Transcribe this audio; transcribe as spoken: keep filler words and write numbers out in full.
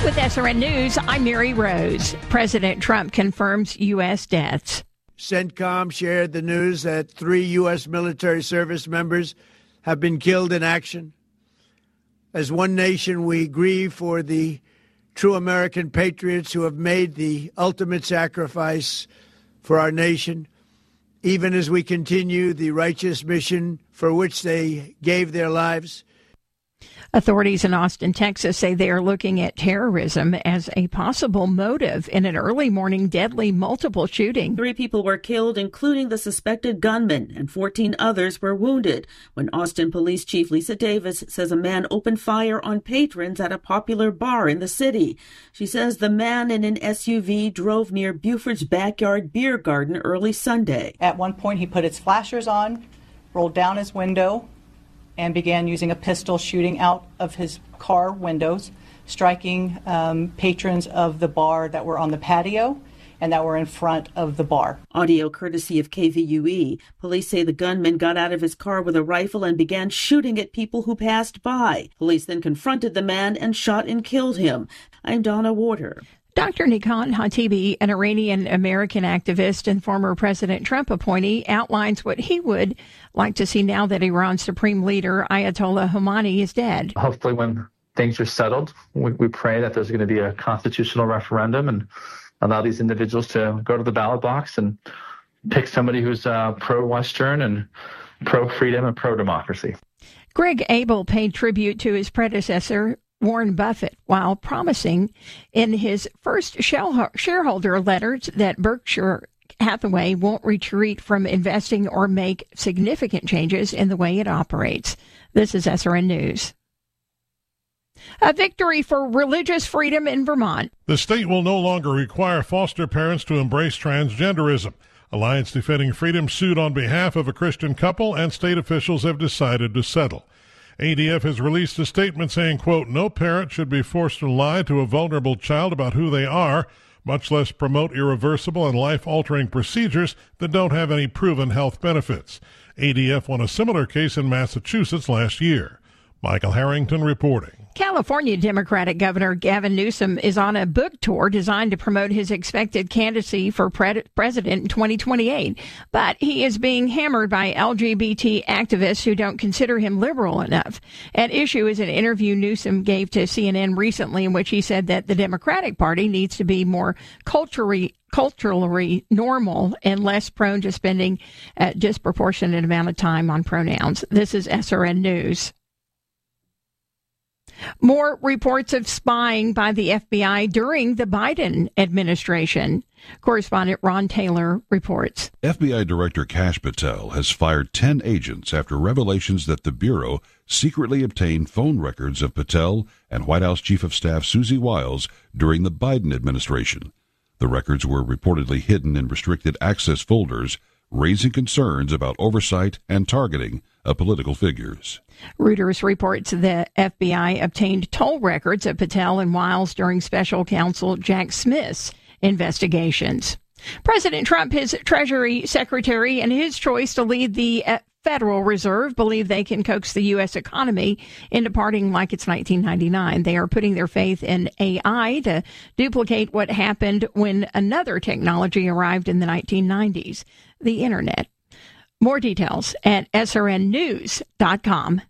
With S R N News, I'm Mary Rose. President Trump confirms U S deaths. CENTCOM shared the news that three U S military service members have been killed in action. As one nation, we grieve for the true American patriots who have made the ultimate sacrifice for our nation, even as we continue the righteous mission for which they gave their lives. Authorities in Austin, Texas say they are looking at terrorism as a possible motive in an early morning deadly multiple shooting. Three people were killed, including the suspected gunman, and fourteen others were wounded when Austin Police Chief Lisa Davis says a man opened fire on patrons at a popular bar in the city. She says the man in an S U V drove near Buford's Backyard Beer Garden early Sunday. At one point, he put his flashers on, rolled down his window, and began using a pistol shooting out of his car windows, striking um, patrons of the bar that were on the patio and that were in front of the bar. Audio courtesy of K V U E. Police say the gunman got out of his car with a rifle and began shooting at people who passed by. Police then confronted the man and shot and killed him. I'm Donna Warder. Doctor Nikhan Hatibi, an Iranian-American activist and former President Trump appointee, outlines what he would like to see now that Iran's supreme leader, Ayatollah Khomeini, is dead. Hopefully when things are settled, we, we pray that there's going to be a constitutional referendum and allow these individuals to go to the ballot box and pick somebody who's uh, pro-Western and pro-freedom and pro-democracy. Greg Abel paid tribute to his predecessor, Warren Buffett, while promising in his first shareholder letters that Berkshire Hathaway won't retreat from investing or make significant changes in the way it operates. This is S R N News. A victory for religious freedom in Vermont. The state will no longer require foster parents to embrace transgenderism. Alliance Defending Freedom sued on behalf of a Christian couple, and state officials have decided to settle. A D F has released a statement saying, quote, no parent should be forced to lie to a vulnerable child about who they are, much less promote irreversible and life-altering procedures that don't have any proven health benefits. A D F won a similar case in Massachusetts last year. Michael Harrington reporting. California Democratic Governor Gavin Newsom is on a book tour designed to promote his expected candidacy for pre- president in twenty twenty-eight. But he is being hammered by L G B T activists who don't consider him liberal enough. At issue is an interview Newsom gave to C N N recently in which he said that the Democratic Party needs to be more culturally culturally normal and less prone to spending a disproportionate amount of time on pronouns. This is S R N News. More reports of spying by the F B I during the Biden administration. Correspondent Ron Taylor reports. F B I Director Kash Patel has fired ten agents after revelations that the Bureau secretly obtained phone records of Patel and White House Chief of Staff Susie Wiles during the Biden administration. The records were reportedly hidden in restricted access folders, raising concerns about oversight and targeting of political figures. Reuters reports the F B I obtained toll records of Patel and Wiles during special counsel Jack Smith's investigations. President Trump, his Treasury Secretary, and his choice to lead the Federal Reserve believe they can coax the U S economy into partying like it's nineteen ninety-nine. They are putting their faith in A I to duplicate what happened when another technology arrived in the nineteen nineties, the Internet. More details at S R N news dot com.